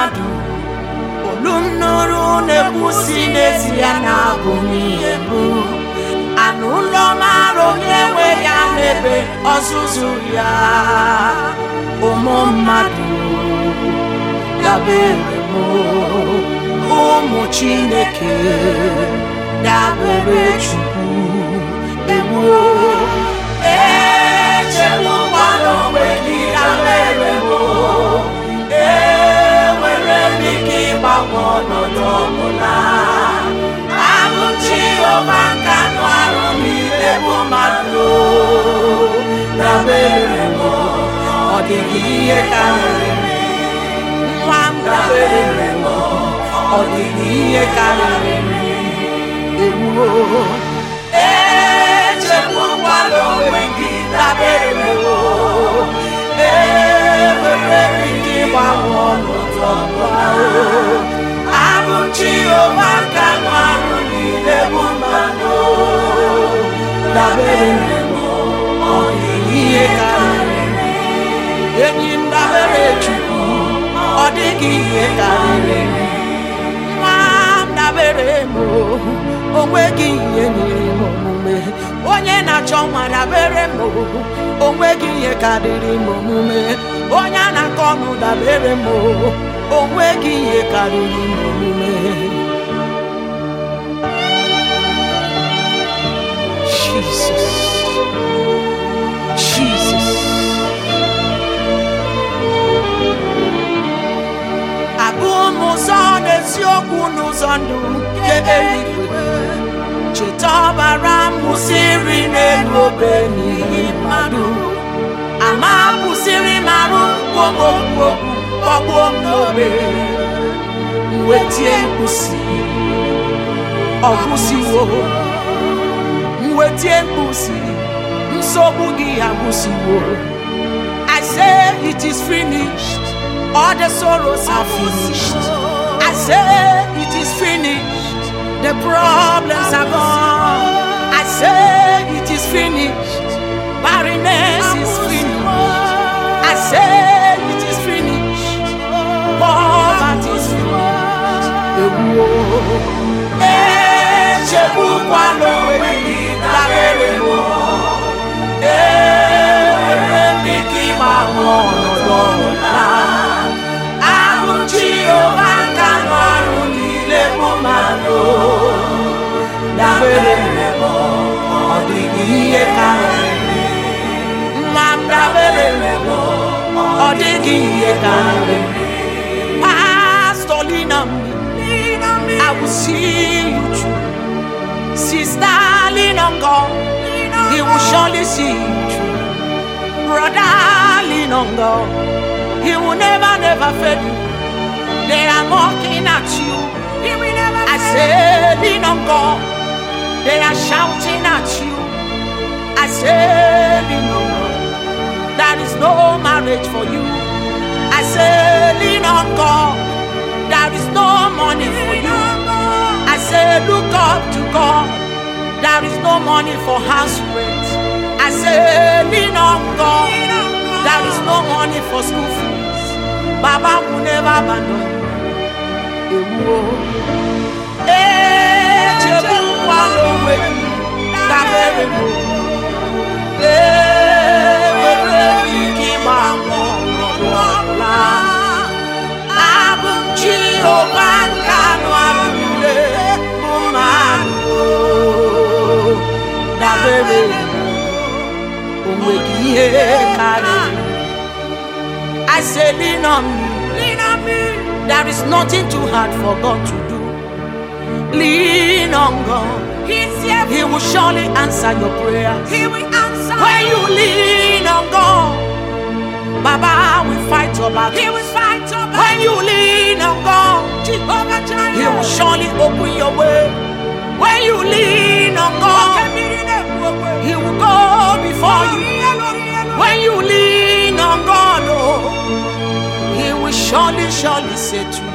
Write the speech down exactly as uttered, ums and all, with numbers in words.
mmadụ olu m nụrụ na-ekwusi n'ezie na abụ m ihe bụ anụ ụlọ mara onye nwe ya n'ebe ọzụzụ ya. Ụmụ mmadụ dabere m, ụmụ Chineke dabere Chukwu. Ewo echegbukwala onwe gị, dabere m. Enwere m ike ịgbanwe ọnọdụ ọbụla. Abụ m Jehova nke anụ arụ niile bụ mmadụ. Dabere m, ọ dịghị ihe karịrị. Nwa m dabere m, ọ dịghị ihe karịrị. Ewo echegbukwala onwe gị, dabere m. Enwere m ike ịgbanwe ọnọdụ ọbụla. Abụ m Jehova nke anụ arụ niile bụ mmadụ. Dabere m, ọ dịghị ihe karịrị. Enyi m dabere Chukwu, ọ dịghị ihe karịrị. Nwa m dabere m, o nweghị ihe nyere m omume. Onye na-achọ nwa dabere m, o nweghị ihe karịrị m omume. Onye a na-akọ ọnụ dabere m, o nweghị ihe karịrị m omume. Jesus, Jesus. Abụ m ụzọ n'eziokwu n'ụzọ ndụ nke eluigwe. Cheta ọbara m kwụsịrị n'elu obe n'ihi mmadụ. Ama kwụsịrị m arụ okwu kpọgbuo m n'obe. Mwetie mkpusi ọ kwụsịwo. Mwetie mkpusi nsogbu gị agwụsịwo. I say it is finished. All the sorrows are finished. I say it is finished. The problems are gone. I say it is finished. Barrenness is finished. I say it is finished. Poverty is finished. Echegbukwala onwe gị, dabere m. Enwere m ike ịgbanwe ọnọdụ ọbụla. Abụ m Jehova nke anụ arụ niile bụ mmadụ. Dabere m, ọ dịghị ihe karịrị. Nwa m dabere m, ọ dịghị ihe karịrị. Pastor, lean on me, I will see you through. Sister, lean on God, He will surely see you through. Brother, lean on God, He will never, never fail you. They are mocking at you. I say, lean on God. They are shouting at you. I say, lean on God. There is no marriage for you. I say, lean on God. There is no money for you. I say, look up to God. There is no money for house rent. I say, lean on God. There is no money for school fees. Baba will never abandon you. Echegbukwala onwe gị, dabere m. Enwere m ike ịgbanwe ọnọdụ ọbụla. Abụ m Jehova nke anụ arụ niile bụ mmadụ. Dabere m, o nweghị ihe karịrị. I say, lean on me. There is nothing too hard for God to do. Lean on God. He will surely answer your prayers. He will answer. When you lean on God, Baba will fight your battle. He will fight your battle. When you lean on God, Jehovah Jireh, He will surely open your way. When you lean on God, He will go before you. When you lean on God, oh, He will surely, surely say to you,